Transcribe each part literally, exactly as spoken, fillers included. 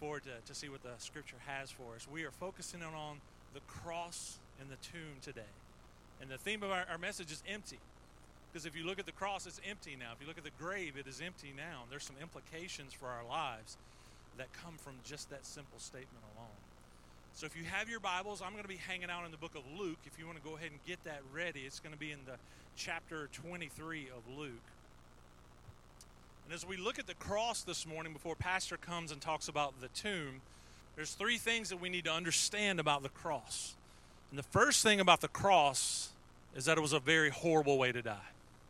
forward to, to see what the scripture has for us. We are focusing on, on the cross and the tomb today. And the theme of our, our message is empty. Because if you look at the cross, it's empty now. If you look at the grave, it is empty now. There's some implications for our lives that come from just that simple statement alone. So if you have your Bibles, I'm going to be hanging out in the book of Luke. If you want to go ahead and get that ready, it's going to be in the chapter twenty-three of Luke. And as we look at the cross this morning, before Pastor comes and talks about the tomb, there's three things that we need to understand about the cross. And the first thing about the cross is that it was a very horrible way to die.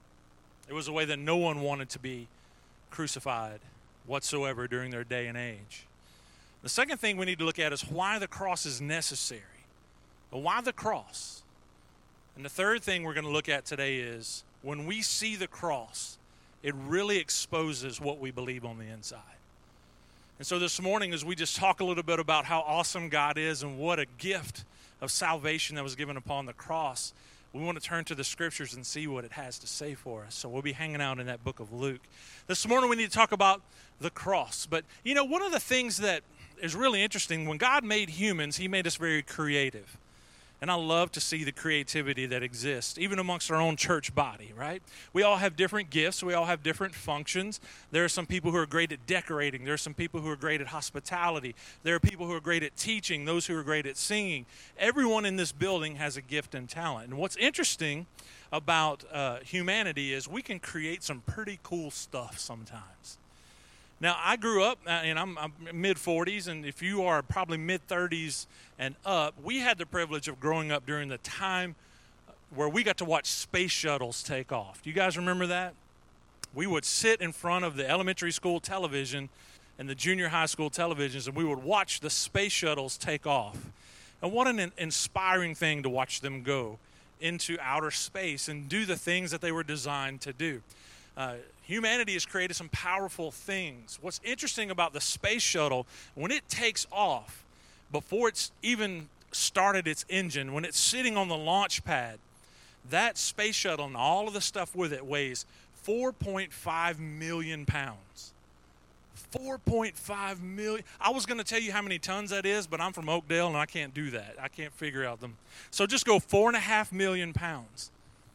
It was a way that no one wanted to be crucified whatsoever during their day and age. The second thing we need to look at is why the cross is necessary. Well, why the cross? And the third thing we're going to look at today is when we see the cross, it really exposes what we believe on the inside. And so this morning, as we just talk a little bit about how awesome God is and what a gift of salvation that was given upon the cross, we want to turn to the scriptures and see what it has to say for us. So we'll be hanging out in that book of Luke. This morning we need to talk about the cross. But, you know, one of the things that is really interesting, when God made humans, he made us very creative. And I love to see the creativity that exists, even amongst our own church body, right? We all have different gifts. We all have different functions. There are some people who are great at decorating. There are some people who are great at hospitality. There are people who are great at teaching, those who are great at singing. Everyone in this building has a gift and talent. And what's interesting about uh, humanity is we can create some pretty cool stuff sometimes. Now, I grew up, and I'm, I'm mid forties, and if you are probably mid thirties and up, we had the privilege of growing up during the time where we got to watch space shuttles take off. Do you guys remember that? We would sit in front of the elementary school television and the junior high school televisions, and we would watch the space shuttles take off. And what an inspiring thing to watch them go into outer space and do the things that they were designed to do. Uh, humanity has created some powerful things. What's interesting about the space shuttle, when it takes off, before it's even started its engine, when it's sitting on the launch pad, that space shuttle and all of the stuff with it weighs four point five million pounds. four point five million. I was going to tell you how many tons that is, but I'm from Oakdale and I can't do that. I can't figure out them. So just go four and a half million pounds.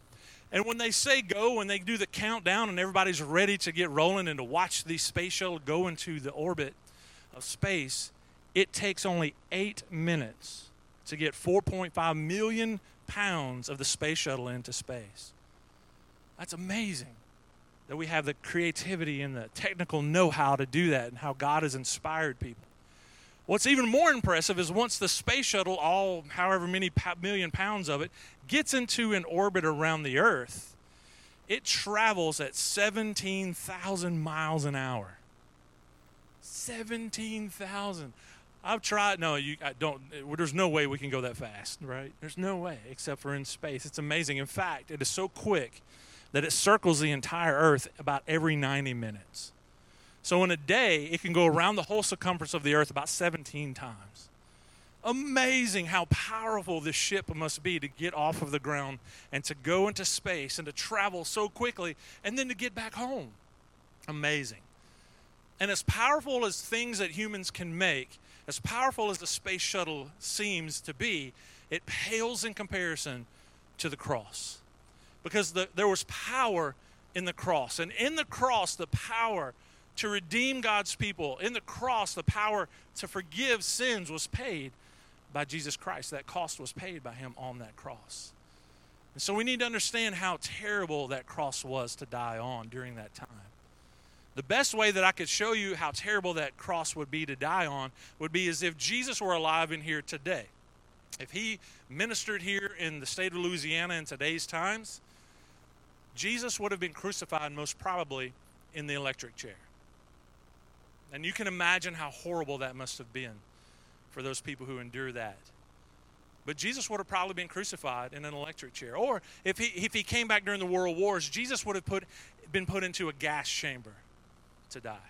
And when they say go, when they do the countdown and everybody's ready to get rolling and to watch the space shuttle go into the orbit of space, it takes only eight minutes to get four point five million pounds of the space shuttle into space. That's amazing that we have the creativity and the technical know-how to do that and how God has inspired people. What's even more impressive is once the space shuttle, all however many million pounds of it, gets into an orbit around the Earth, it travels at seventeen thousand miles an hour. seventeen thousand. I've tried. No, you I don't. There's no way we can go that fast, right? There's no way except for in space. It's amazing. In fact, it is so quick that it circles the entire Earth about every ninety minutes. So in a day, it can go around the whole circumference of the Earth about seventeen times. Amazing how powerful this ship must be to get off of the ground and to go into space and to travel so quickly and then to get back home. Amazing. And as powerful as things that humans can make, as powerful as the space shuttle seems to be, it pales in comparison to the cross. Because the, there was power in the cross. And in the cross, the power to redeem God's people. In the cross, the power to forgive sins was paid by Jesus Christ. That cost was paid by him on that cross. And so we need to understand how terrible that cross was to die on during that time. The best way that I could show you how terrible that cross would be to die on would be as if Jesus were alive in here today. If he ministered here in the state of Louisiana in today's times, Jesus would have been crucified most probably in the electric chair. And you can imagine how horrible that must have been for those people who endure that. But Jesus would have probably been crucified in an electric chair. Or if he if he came back during the World Wars, Jesus would have put been put into a gas chamber to die.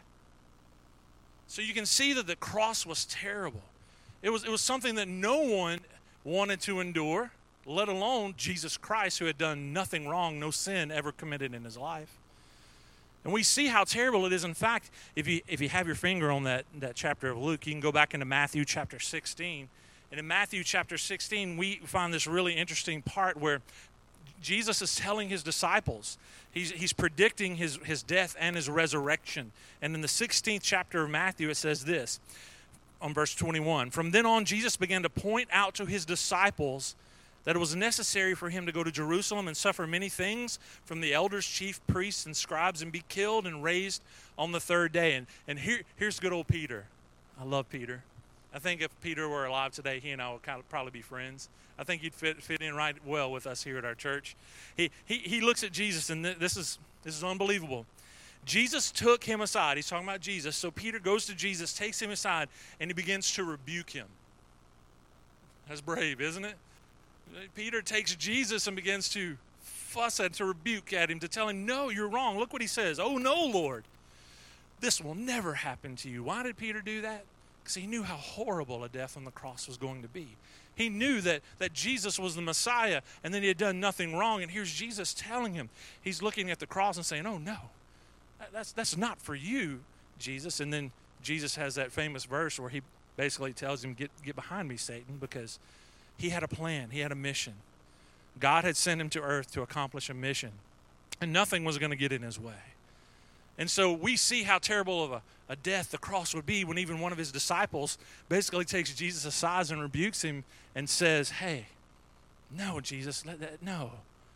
So you can see that the cross was terrible. It was it was something that no one wanted to endure, let alone Jesus Christ, who had done nothing wrong, no sin ever committed in his life. And we see how terrible it is. In fact, if you if you have your finger on that, that chapter of Luke, you can go back into Matthew chapter sixteen. And in Matthew chapter sixteen, we find this really interesting part where Jesus is telling his disciples, he's, he's predicting his, his death and his resurrection. And in the sixteenth chapter of Matthew, it says this, on verse twenty-one, "From then on, Jesus began to point out to his disciples that it was necessary for him to go to Jerusalem and suffer many things from the elders, chief priests, and scribes, and be killed and raised on the third day." And, and here, here's good old Peter. I love Peter. I think if Peter were alive today, he and I would kind of probably be friends. I think he'd fit, fit in right well with us here at our church. He, he, he looks at Jesus, and th- this is, this is unbelievable. Jesus took him aside. He's talking about Jesus. So Peter goes to Jesus, takes him aside, and he begins to rebuke him. That's brave, isn't it? Peter takes Jesus and begins to fuss at, to rebuke at him, to tell him, no, you're wrong. Look what he says. "Oh, no, Lord, this will never happen to you." Why did Peter do that? Because he knew how horrible a death on the cross was going to be. He knew that, that Jesus was the Messiah and that he had done nothing wrong. And here's Jesus telling him, he's looking at the cross and saying, "Oh, no, that's, that's not for you, Jesus." And then Jesus has that famous verse where he basically tells him, get, get behind me, Satan, because he had a plan. He had a mission. God had sent him to earth to accomplish a mission, and nothing was going to get in his way. And so we see how terrible of a, a death the cross would be when even one of his disciples basically takes Jesus aside and rebukes him and says, "Hey, no, Jesus, let that, no."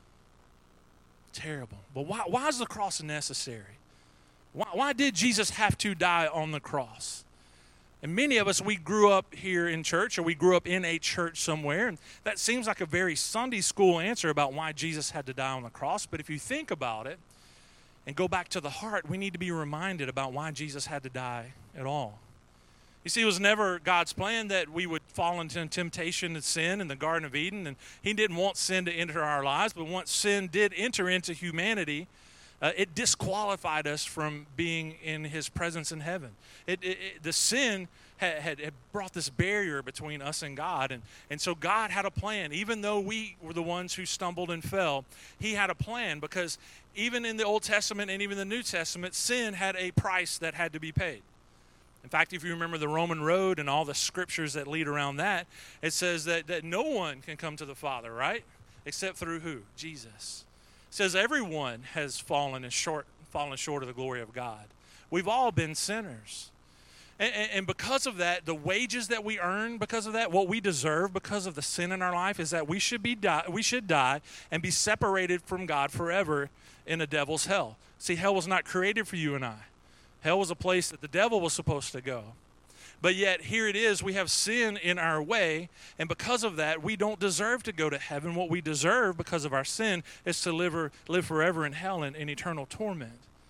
Terrible. But why, why is the cross necessary? Why, why did Jesus have to die on the cross? And many of us, we grew up here in church, or we grew up in a church somewhere, and that seems like a very Sunday school answer about why Jesus had to die on the cross. But if you think about it and go back to the heart, we need to be reminded about why Jesus had to die at all. You see, it was never God's plan that we would fall into temptation and sin in the Garden of Eden, and he didn't want sin to enter our lives, but once sin did enter into humanity, uh, it disqualified us from being in his presence in heaven. It, it, it, the sin had, had, had brought this barrier between us and God, and, and so God had a plan. Even though we were the ones who stumbled and fell, he had a plan, because even in the Old Testament and even the New Testament, sin had a price that had to be paid. In fact, if you remember the Roman road and all the scriptures that lead around that, it says that, that no one can come to the Father, right? Except through who? Jesus. It says everyone has fallen and short, fallen short of the glory of God. We've all been sinners. And, and, and because of that, the wages that we earn because of that, what we deserve because of the sin in our life, is that we should be die, we should die and be separated from God forever in a devil's hell. See, hell was not created for you and I. Hell was a place that the devil was supposed to go. But yet, here it is, we have sin in our way, and because of that, we don't deserve to go to heaven. What we deserve because of our sin is to live, or, live forever in hell in, in eternal torment.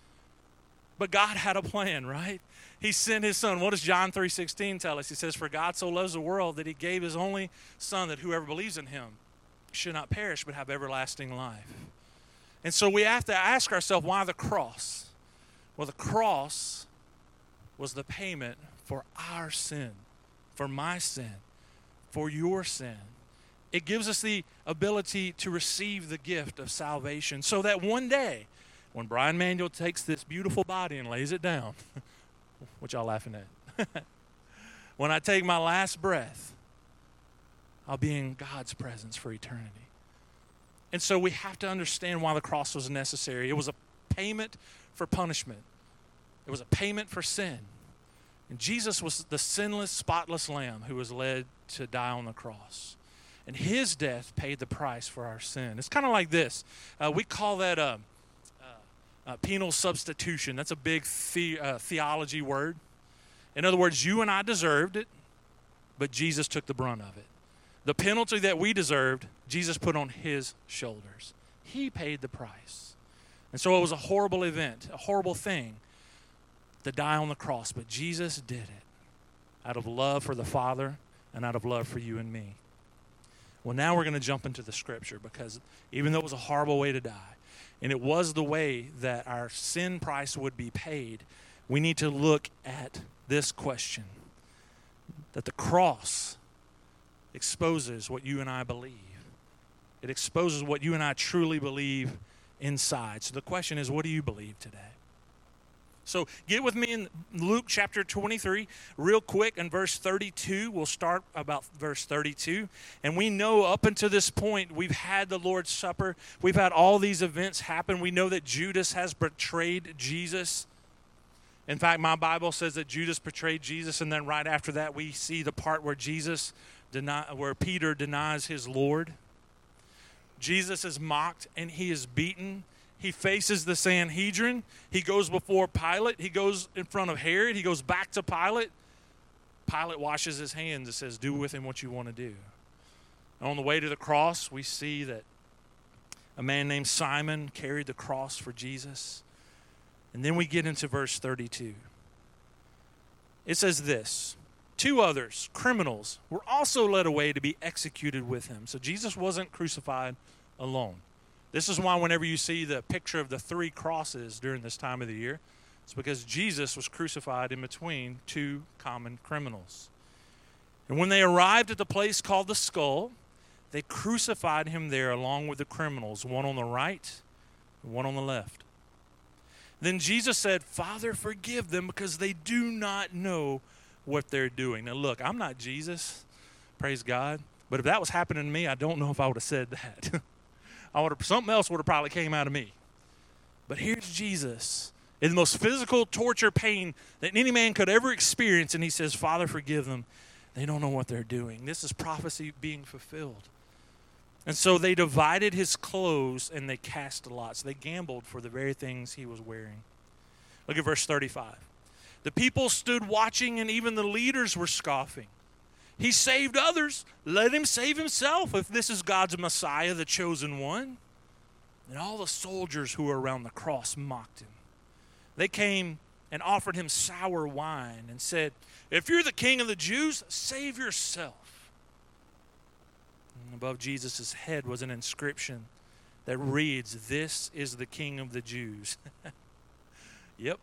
But God had a plan, right? He sent his son. What does John three sixteen tell us? He says, "For God so loves the world that he gave his only son, that whoever believes in him should not perish but have everlasting life." And so we have to ask ourselves, why the cross? Well, the cross was the payment for our sin, for my sin, for your sin. It gives us the ability to receive the gift of salvation, so that one day, when Brian Manuel takes this beautiful body and lays it down, what y'all laughing at? When I take my last breath, I'll be in God's presence for eternity. And so we have to understand why the cross was necessary. It was a payment for punishment. It was a payment for sin. And Jesus was the sinless, spotless lamb who was led to die on the cross. And his death paid the price for our sin. It's kind of like this. Uh, we call that a, a, a penal substitution. That's a big the, uh, theology word. In other words, you and I deserved it, but Jesus took the brunt of it. The penalty that we deserved, Jesus put on his shoulders. He paid the price. And so it was a horrible event, a horrible thing to die on the cross, but Jesus did it out of love for the Father and out of love for you and me. Well, now we're going to jump into the scripture, because even though it was a horrible way to die, and it was the way that our sin price would be paid, we need to look at this question, that the cross exposes what you and I believe. It exposes what you and I truly believe inside. So the question is, what do you believe today? So get with me in Luke chapter twenty-three real quick in verse thirty-two. We'll start about verse thirty-two. And we know up until this point, we've had the Lord's Supper. We've had all these events happen. We know that Judas has betrayed Jesus. In fact, my Bible says that Judas betrayed Jesus, and then right after that, we see the part where Jesus deny, where Peter denies his Lord. Jesus is mocked and he is beaten. He faces the Sanhedrin. He goes before Pilate. He goes in front of Herod. He goes back to Pilate. Pilate washes his hands and says, do with him what you want to do. And on the way to the cross, we see that a man named Simon carried the cross for Jesus. And then we get into verse thirty-two. It says this, two others, criminals, were also led away to be executed with him. So Jesus wasn't crucified alone. This is why whenever you see the picture of the three crosses during this time of the year, it's because Jesus was crucified in between two common criminals. And when they arrived at the place called the Skull, they crucified him there along with the criminals, one on the right and one on the left. Then Jesus said, Father, forgive them because they do not know what they're doing. Now look, I'm not Jesus, praise God, but if that was happening to me, I don't know if I would have said that. I would have, something else would have probably came out of me. But here's Jesus in the most physical torture pain that any man could ever experience, and he says, Father, forgive them. They don't know what they're doing. This is prophecy being fulfilled. And so they divided his clothes and they cast lots. They gambled for the very things he was wearing. Look at verse thirty-five. The people stood watching and even the leaders were scoffing. He saved others. Let him save himself if this is God's Messiah, the chosen one. And all the soldiers who were around the cross mocked him. They came and offered him sour wine and said, if you're the king of the Jews, save yourself. Above Jesus' head was an inscription that reads, this is the King of the Jews. Yep.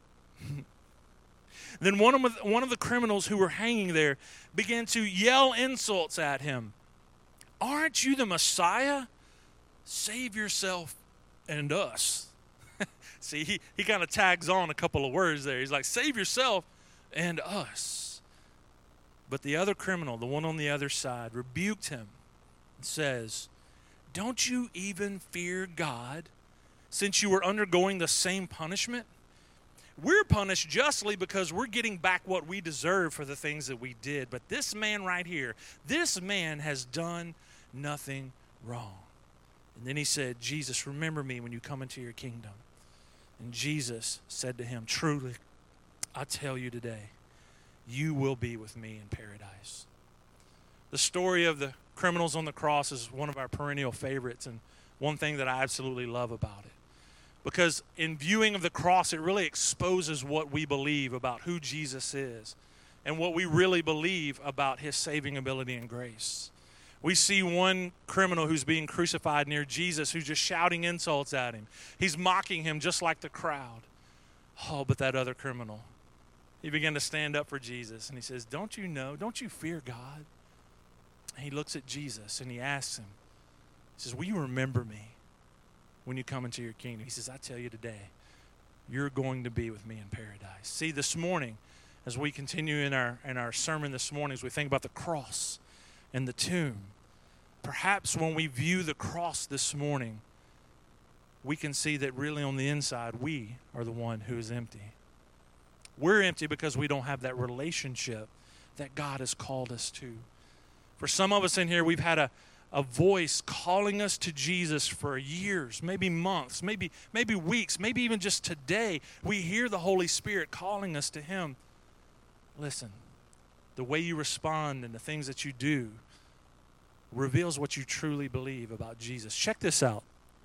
Then one of, one of the criminals who were hanging there began to yell insults at him. Aren't you the Messiah? Save yourself and us. See, he, he kind of tags on a couple of words there. He's like, save yourself and us. But the other criminal, the one on the other side, rebuked him. Says, don't you even fear God since you are undergoing the same punishment? We're punished justly because we're getting back what we deserve for the things that we did. But this man right here, this man has done nothing wrong. And then he said, Jesus, remember me when you come into your kingdom. And Jesus said to him, truly, I tell you today, you will be with me in paradise. The story of the criminals on the cross is one of our perennial favorites and one thing that I absolutely love about it. Because in viewing of the cross, it really exposes what we believe about who Jesus is and what we really believe about his saving ability and grace. We see one criminal who's being crucified near Jesus who's just shouting insults at him. He's mocking him just like the crowd. Oh, but that other criminal, he began to stand up for Jesus and he says, don't you know, don't you fear God? He looks at Jesus and he asks him, he says, will you remember me when you come into your kingdom? He says, I tell you today, you're going to be with me in paradise. See, this morning, as we continue in our, in our sermon this morning, as we think about the cross and the tomb, perhaps when we view the cross this morning, we can see that really on the inside, we are the one who is empty. We're empty because we don't have that relationship that God has called us to. For some of us in here, we've had a, a voice calling us to Jesus for years, maybe months, maybe, maybe weeks, maybe even just today. We hear the Holy Spirit calling us to him. Listen, the way you respond and the things that you do reveals what you truly believe about Jesus. Check this out.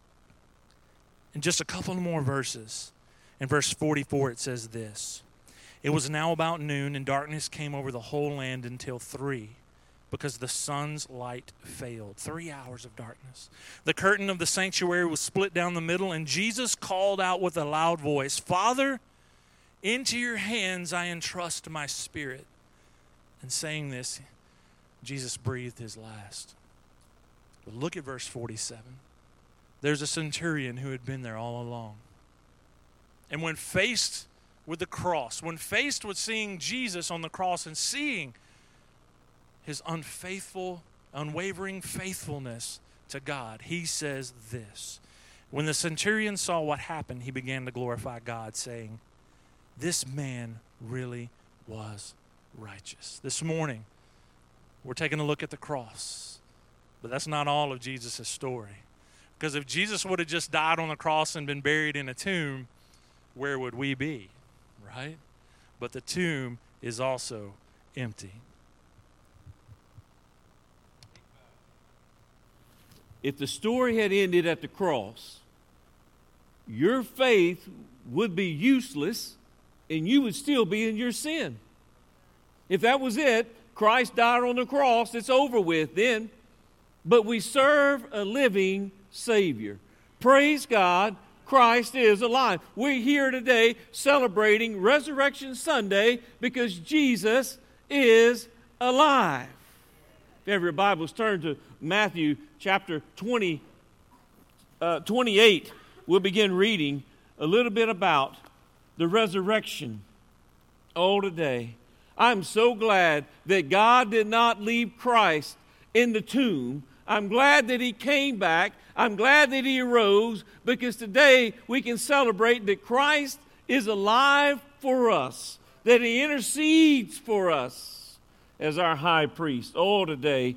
In just a couple more verses, in verse forty-four, it says this. It was now about noon, and darkness came over the whole land until three, because the sun's light failed. Three hours of darkness. The curtain of the sanctuary was split down the middle, and Jesus called out with a loud voice, Father, into your hands I entrust my spirit. And saying this, Jesus breathed his last. But look at verse forty-seven. There's a centurion who had been there all along. And when faced with the cross, when faced with seeing Jesus on the cross and seeing his unfaithful, unwavering faithfulness to God, he says this. When the centurion saw what happened, he began to glorify God, saying, this man really was righteous. This morning, we're taking a look at the cross, but that's not all of Jesus' story. Because if Jesus would have just died on the cross and been buried in a tomb, where would we be, right? But the tomb is also empty. If the story had ended at the cross, your faith would be useless and you would still be in your sin. If that was it, Christ died on the cross, it's over with then. But we serve a living Savior. Praise God, Christ is alive. We're here today celebrating Resurrection Sunday because Jesus is alive. If you have your Bibles, turn to Matthew chapter twenty, uh, twenty-eight. We'll begin reading a little bit about the resurrection. Oh, today, I'm so glad that God did not leave Christ in the tomb. I'm glad that he came back. I'm glad that he arose, because today we can celebrate that Christ is alive for us, that he intercedes for us as our high priest. Oh, today,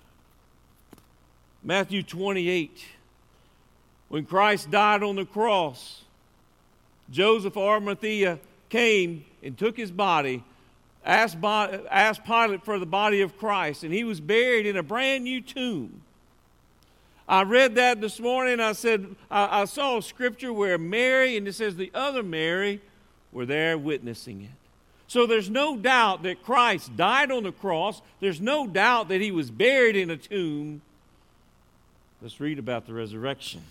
Matthew twenty-eight, when Christ died on the cross, Joseph of Arimathea came and took his body, asked, asked Pilate for the body of Christ, and he was buried in a brand new tomb. I read that this morning. I said, I, I saw a scripture where Mary, and it says the other Mary, were there witnessing it. So there's no doubt that Christ died on the cross. There's no doubt that he was buried in a tomb. Let's read about the resurrection.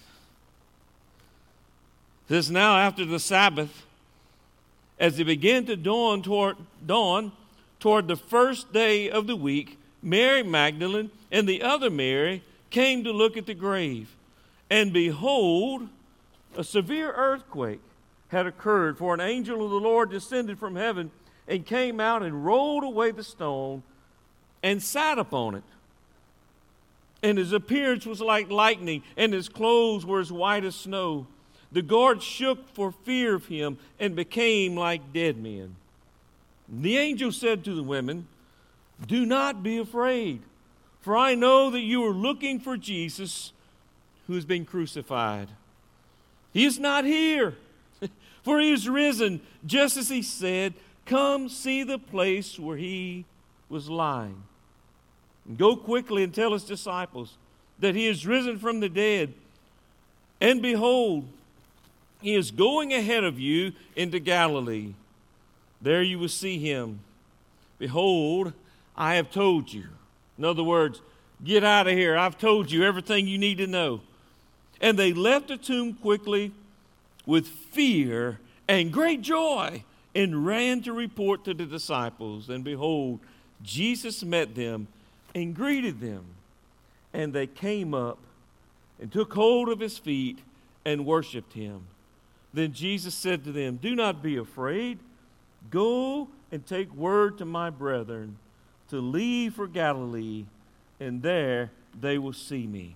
It says, now after the Sabbath, as it began to dawn toward, dawn toward the first day of the week, Mary Magdalene and the other Mary came to look at the grave. And behold, a severe earthquake had occurred, for an angel of the Lord descended from heaven and came out and rolled away the stone and sat upon it. And his appearance was like lightning, and his clothes were as white as snow. The guards shook for fear of him and became like dead men. The angel said to the women, do not be afraid, for I know that you are looking for Jesus who has been crucified. He is not here, for he is risen, just as he said. Come see the place where he was lying. And go quickly and tell his disciples that he is risen from the dead. And behold, he is going ahead of you into Galilee. There you will see him. Behold, I have told you. In other words, get out of here. I've told you everything you need to know. And they left the tomb quickly with fear and great joy and ran to report to the disciples. And behold, Jesus met them and greeted them. And they came up and took hold of his feet and worshiped him. Then Jesus said to them, do not be afraid. Go and take word to my brethren to leave for Galilee, and there they will see me.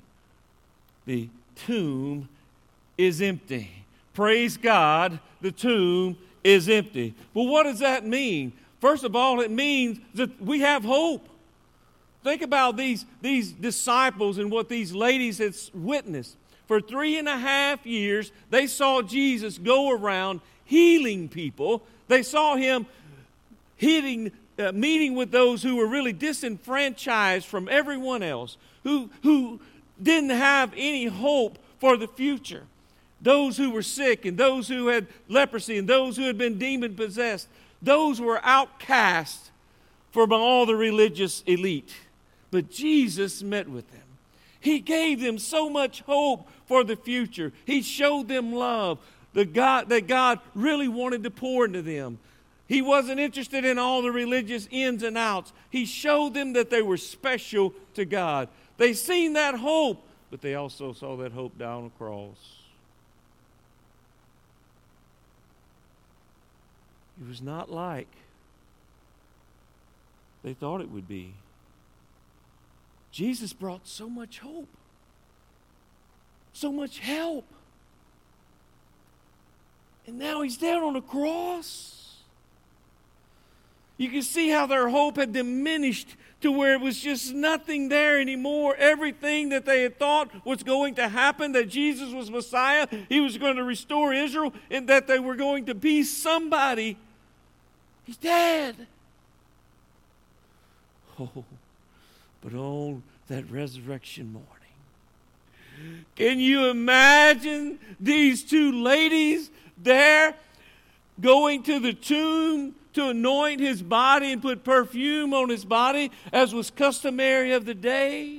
The tomb is empty. Praise God, the tomb is empty. Well, what does that mean? First of all, it means that we have hope. Think about these, these disciples and what these ladies had witnessed. For three and a half years, they saw Jesus go around healing people. They saw him hitting, uh, meeting with those who were really disenfranchised from everyone else, who, who didn't have any hope for the future. Those who were sick, and those who had leprosy, and those who had been demon-possessed. Those were outcast from all the religious elite. But Jesus met with them. He gave them so much hope for the future. He showed them love, the God, that God really wanted to pour into them. He wasn't interested in all the religious ins and outs. He showed them that they were special to God. They seen that hope, but they also saw that hope down the cross. it was not like they thought it would be. Jesus brought so much hope, so much help. And now he's down on the cross. You can see how their hope had diminished to where it was just nothing there anymore. Everything that they had thought was going to happen, that Jesus was Messiah, he was going to restore Israel, and that they were going to be somebody, he's dead. Oh, but on that resurrection morning, can you imagine these two ladies there going to the tomb to anoint his body and put perfume on his body, as was customary of the day?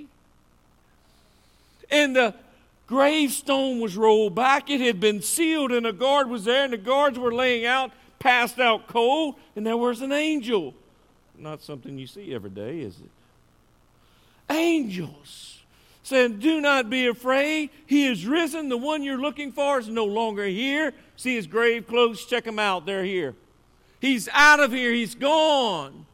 And the gravestone was rolled back. It had been sealed, and a guard was there, and the guards were laying out, passed out cold, and there was an angel. Not something you see every day, is it? Angels saying, do not be afraid. He is risen. The one you're looking for is no longer here. See his grave clothes? Check them out. They're here. He's out of here. He's gone.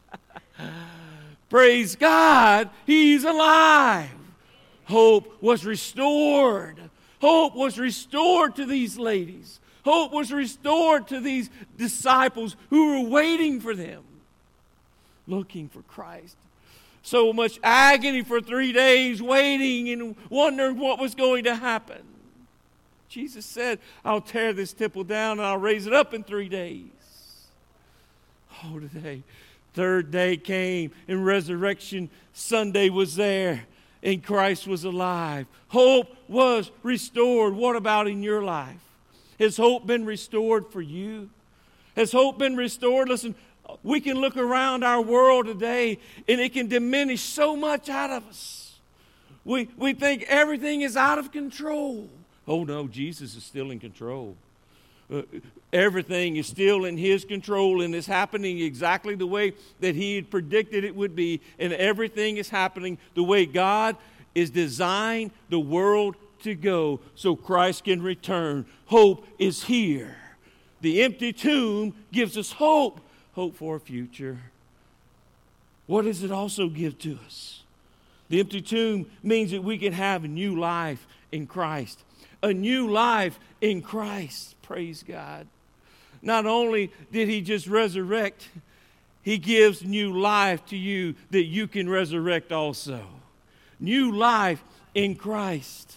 Praise God. He's alive. Hope was restored. Hope was restored to these ladies. Hope was restored to these disciples who were waiting for them, looking for Christ. So much agony for three days, waiting and wondering what was going to happen. Jesus said, I'll tear this temple down and I'll raise it up in three days. Oh, today, third day came and Resurrection Sunday was there and Christ was alive. Hope was restored. What about in your life? Has hope been restored for you? Has hope been restored? Listen, we can look around our world today and it can diminish so much out of us. We, we think everything is out of control. Oh no, Jesus is still in control. Uh, everything is still in his control and is happening exactly the way that he had predicted it would be. And everything is happening the way God is designed the world to go so Christ can return. Hope is here. The empty tomb gives us hope. Hope for a future. What does it also give to us? The empty tomb means that we can have a new life in Christ. A new life in Christ. Praise God. Not only did he just resurrect, he gives new life to you that you can resurrect also. New life in Christ.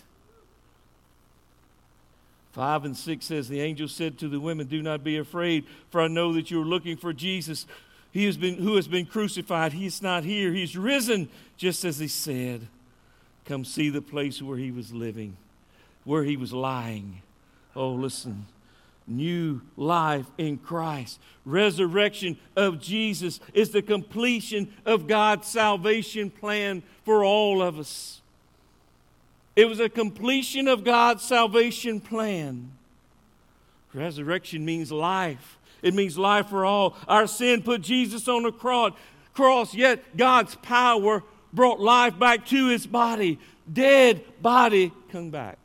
Five and six says, the angel said to the women, do not be afraid, for I know that you are looking for Jesus, he has been, who has been crucified. He is not here. He's risen, just as he said. Come see the place where he was living, where he was lying. Oh, listen. New life in Christ. Resurrection of Jesus is the completion of God's salvation plan for all of us. It was a completion of God's salvation plan. Resurrection means life. It means life for all. Our sin put Jesus on the cross, yet God's power brought life back to his body. Dead body come back.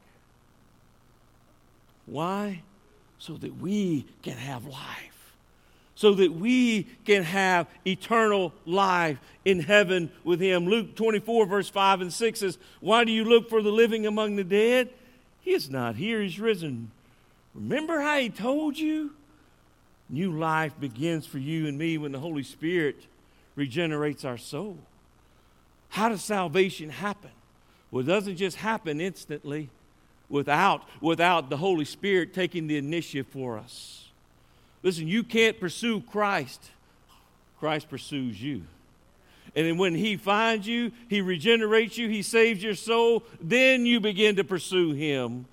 Why? So that we can have life. So that we can have eternal life in heaven with him. Luke twenty-four, verse five and six says, why do you look for the living among the dead? He is not here, he's risen. Remember how he told you? New life begins for you and me when the Holy Spirit regenerates our soul. How does salvation happen? Well, it doesn't just happen instantly without, without the Holy Spirit taking the initiative for us. Listen, you can't pursue Christ. Christ pursues you. And then when he finds you, he regenerates you, he saves your soul, then you begin to pursue him.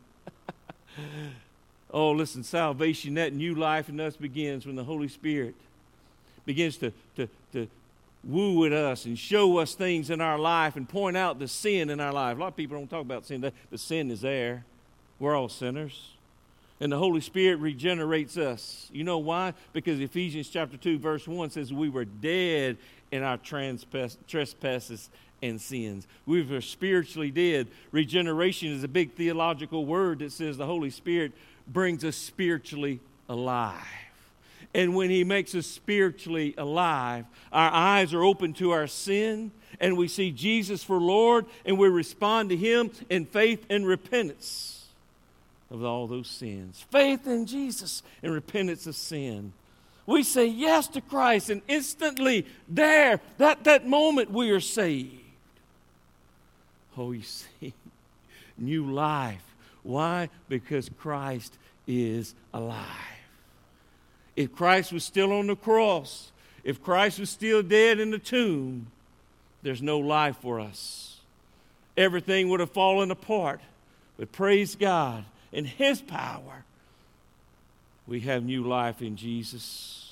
Oh, listen, salvation, that new life in us begins when the Holy Spirit begins to, to, to woo at us and show us things in our life and point out the sin in our life. A lot of people don't talk about sin. The sin is there. We're all sinners. And the Holy Spirit regenerates us. You know why? Because Ephesians chapter two, verse one says we were dead in our trespasses and sins. We were spiritually dead. Regeneration is a big theological word that says the Holy Spirit brings us spiritually alive. And when he makes us spiritually alive, our eyes are open to our sin, and we see Jesus for Lord, and we respond to him in faith and repentance of all those sins. Faith in Jesus and repentance of sin. We say yes to Christ, and instantly there, that, that moment, we are saved. Oh, you see, new life. Why? Because Christ is alive. If Christ was still on the cross, if Christ was still dead in the tomb, there's no life for us. Everything would have fallen apart. But praise God, in his power, we have new life in Jesus.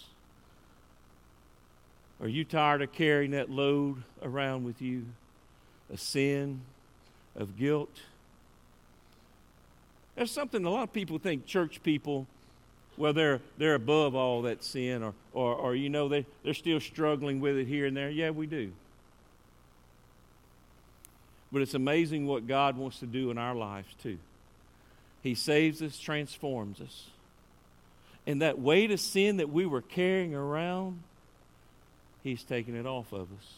Are you tired of carrying that load around with you? Of sin, of guilt? There's something a lot of people think church people, well, they're they're above all that sin, or or, or you know, they, they're still struggling with it here and there. Yeah, we do. But it's amazing what God wants to do in our lives too. He saves us, transforms us. And that weight of sin that we were carrying around, he's taken it off of us.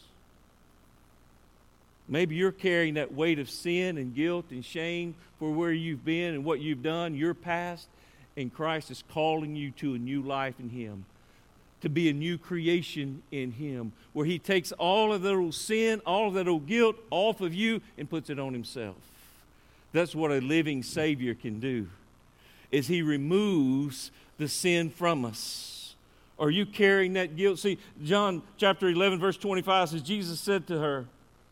Maybe you're carrying that weight of sin and guilt and shame for where you've been and what you've done, your past, and Christ is calling you to a new life in him, to be a new creation in him, where he takes all of that old sin, all of that old guilt off of you and puts it on himself. That's what a living Savior can do, is he removes the sin from us. Are you carrying that guilt? See, John chapter eleven, verse twenty-five says, Jesus said to her,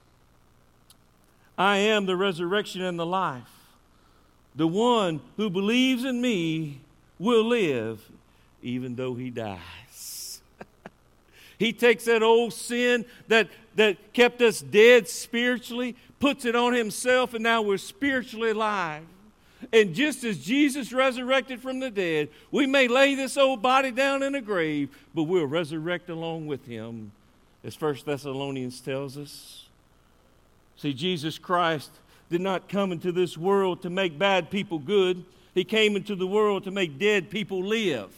I am the resurrection and the life. The one who believes in me will live even though he dies. He takes that old sin that, that kept us dead spiritually, puts it on himself, and now we're spiritually alive. And just as Jesus resurrected from the dead, we may lay this old body down in a grave, but we'll resurrect along with him, as First Thessalonians tells us. See, Jesus Christ did not come into this world to make bad people good. He came into the world to make dead people live.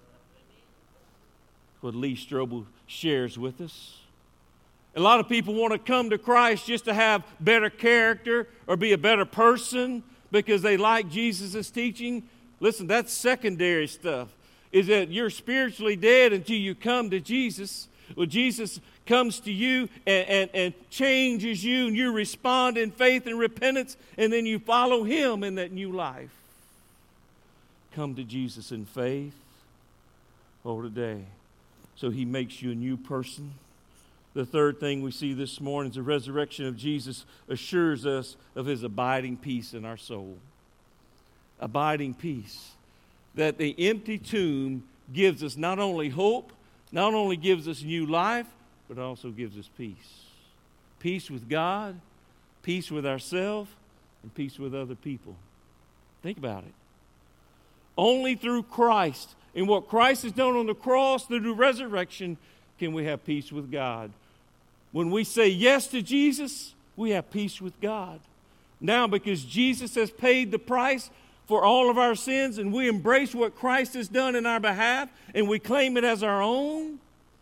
What Lee Strobel shares with us. A lot of people want to come to Christ just to have better character or be a better person because they like Jesus' teaching. Listen, that's secondary stuff. Is that you're spiritually dead until you come to Jesus. Well, Jesus comes to you and, and, and changes you, and you respond in faith and repentance, and then you follow him in that new life. Come to Jesus in faith. Oh, today. So he makes you a new person. The third thing we see this morning is the resurrection of Jesus assures us of his abiding peace in our soul. Abiding peace. That the empty tomb gives us not only hope, not only gives us new life, but also gives us peace. Peace with God, peace with ourselves, and peace with other people. Think about it. Only through Christ and what Christ has done on the cross through the resurrection can we have peace with God. When we say yes to Jesus, we have peace with God. Now, because Jesus has paid the price for all of our sins and we embrace what Christ has done in our behalf and we claim it as our own,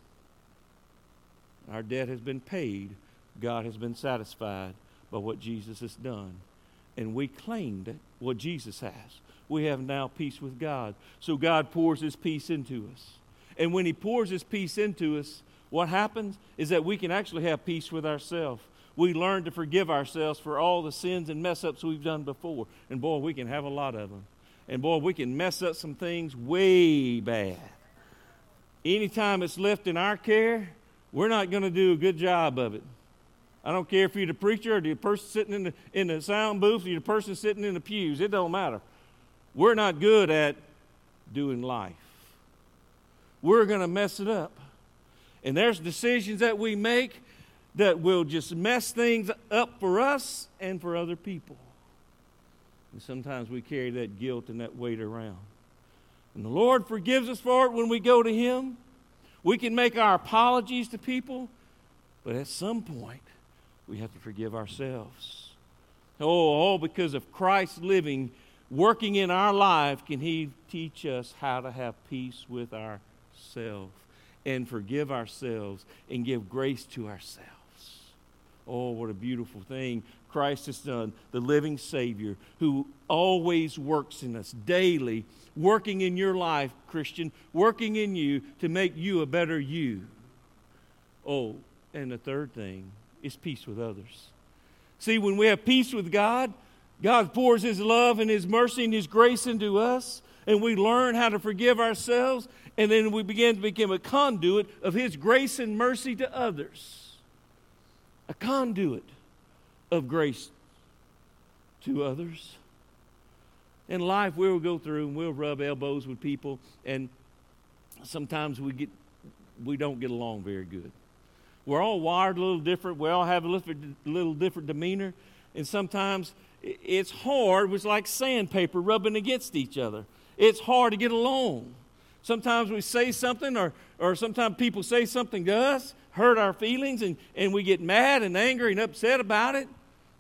our debt has been paid. God has been satisfied by what Jesus has done. And we claimed what Jesus has. We have now peace with God. So God pours his peace into us. And when he pours his peace into us, what happens is that we can actually have peace with ourselves. We learn to forgive ourselves for all the sins and mess ups we've done before. And boy, we can have a lot of them. And boy, we can mess up some things way bad. Anytime it's left in our care, we're not going to do a good job of it. I don't care if you're the preacher or the person sitting in the, in the sound booth or you're the person sitting in the pews. It don't matter. We're not good at doing life. We're going to mess it up. And there's decisions that we make that will just mess things up for us and for other people. And sometimes we carry that guilt and that weight around. And the Lord forgives us for it when we go to him. We can make our apologies to people, but at some point, we have to forgive ourselves. Oh, all because of Christ living, working in our life, can he teach us how to have peace with ourselves. ourselves and forgive ourselves and give grace to ourselves. Oh, what a beautiful thing Christ has done, the living Savior who always works in us daily, working in your life, Christian, working in you to make you a better you. Oh, and the third thing is peace with others. See, when we have peace with God, God pours His love and His mercy and His grace into us, and we learn how to forgive ourselves, and then we begin to become a conduit of His grace and mercy to others. A conduit of grace to others. In life, we'll go through and we'll rub elbows with people, and sometimes we get we don't get along very good. We're all wired a little different. We all have a little, little different demeanor, and sometimes it's hard. It's like sandpaper rubbing against each other. It's hard to get along. Sometimes we say something, or or sometimes people say something to us, hurt our feelings, and, and we get mad and angry and upset about it.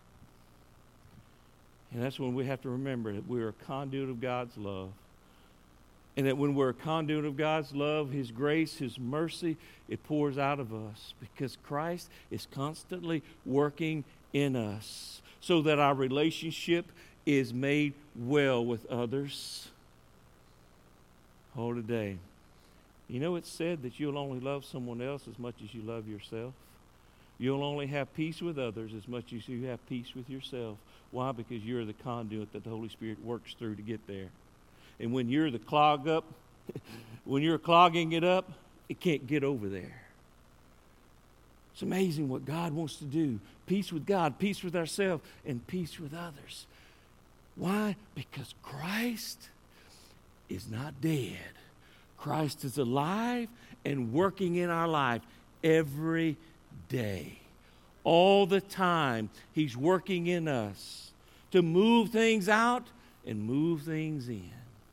And that's when we have to remember that we're a conduit of God's love. And that when we're a conduit of God's love, His grace, His mercy, it pours out of us because Christ is constantly working in us so that our relationship is made well with others. Oh, today, you know it's said that you'll only love someone else as much as you love yourself. You'll only have peace with others as much as you have peace with yourself. Why? Because you're the conduit that the Holy Spirit works through to get there. And when you're the clog up, when you're clogging it up, it can't get over there. It's amazing what God wants to do. Peace with God, peace with ourselves, and peace with others. Why? Because Christ is not dead. Christ is alive and working in our life every day. All the time, He's working in us to move things out and move things in.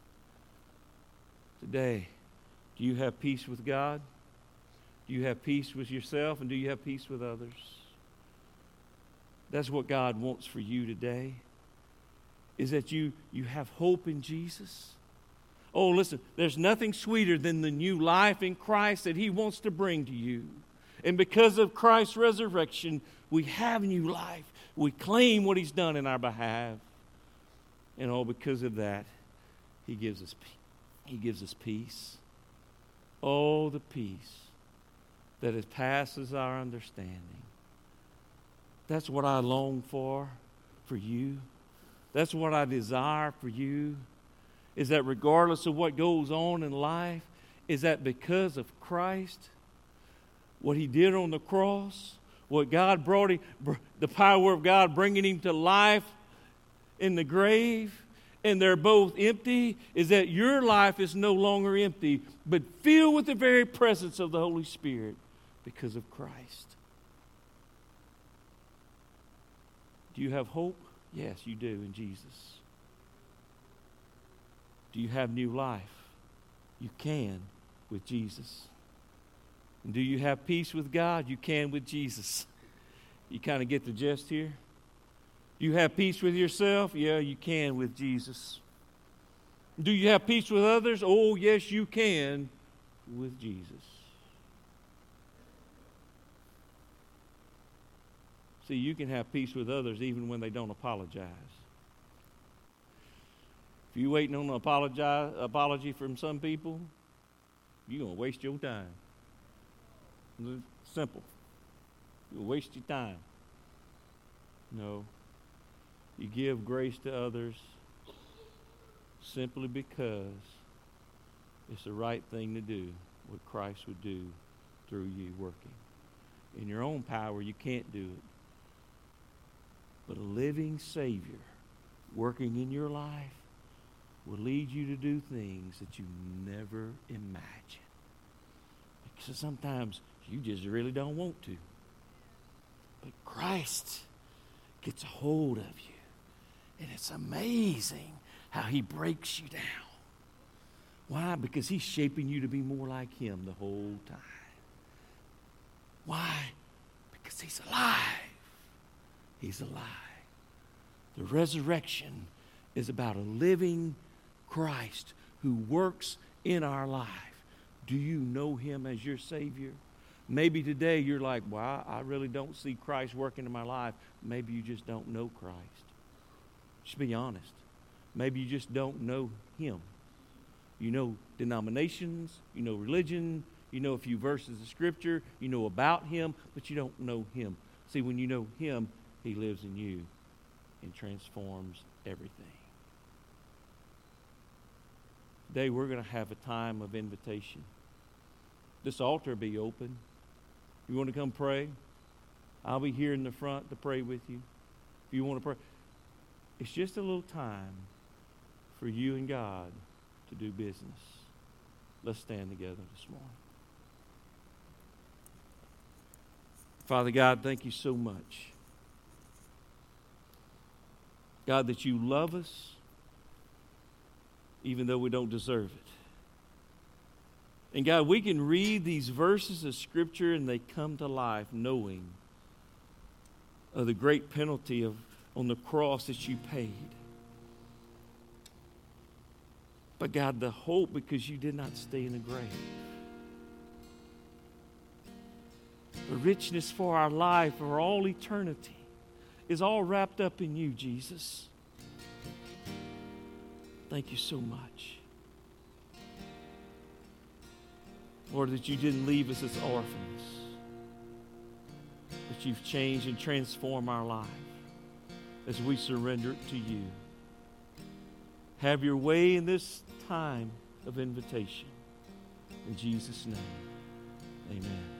Today, do you have peace with God? Do you have peace with yourself? And do you have peace with others? That's what God wants for you today, is that you, you have hope in Jesus. Oh, listen, there's nothing sweeter than the new life in Christ that He wants to bring to you. And because of Christ's resurrection, we have new life. We claim what He's done in our behalf. And oh, because of that, He gives us peace. He gives us peace. Oh, the peace that passes our understanding. That's what I long for, for you. That's what I desire for you, is that regardless of what goes on in life, is that because of Christ, what He did on the cross, what God brought Him, the power of God bringing Him to life in the grave, and they're both empty, is that your life is no longer empty, but filled with the very presence of the Holy Spirit because of Christ. Do you have hope? Yes, you do in Jesus. Do you have new life? You can with Jesus. And do you have peace with God? You can with Jesus. You kind of get the gist here? Do you have peace with yourself? Yeah, you can with Jesus. Do you have peace with others? Oh, yes, you can with Jesus. See, you can have peace with others even when they don't apologize. If you're waiting on an apologize, apology from some people, you're going to waste your time. It's simple. You'll waste your time. No. You give grace to others simply because it's the right thing to do, what Christ would do through you working. In your own power, you can't do it. But a living Savior working in your life will lead you to do things that you never imagined. Because sometimes you just really don't want to. But Christ gets a hold of you. And it's amazing how He breaks you down. Why? Because He's shaping you to be more like Him the whole time. Why? Because He's alive. He's alive. The resurrection is about a living Christ who works in our life Do you know him as your Savior? Maybe today you're like, well, I really don't see Christ working in my life. Maybe you just don't know Christ. Just be honest. Maybe you just don't know him. You know denominations, you know religion, you know a few verses of Scripture, you know about him, but you don't know him. See, when you know him, he lives in you and transforms everything. Today we're going to have a time of invitation. This altar will be open. You want to come pray? I'll be here in the front to pray with you. If you want to pray, it's just a little time for you and God to do business. Let's stand together this morning. Father God, thank you so much. God, that you love us even though we don't deserve it. And God, we can read these verses of Scripture and they come to life knowing of the great penalty of on the cross that you paid. But God, the hope because you did not stay in the grave. The richness for our life, for all eternity, is all wrapped up in you, Jesus. Thank you so much. Lord, that you didn't leave us as orphans, but you've changed and transformed our life as we surrender it to you. Have your way in this time of invitation. In Jesus' name, amen.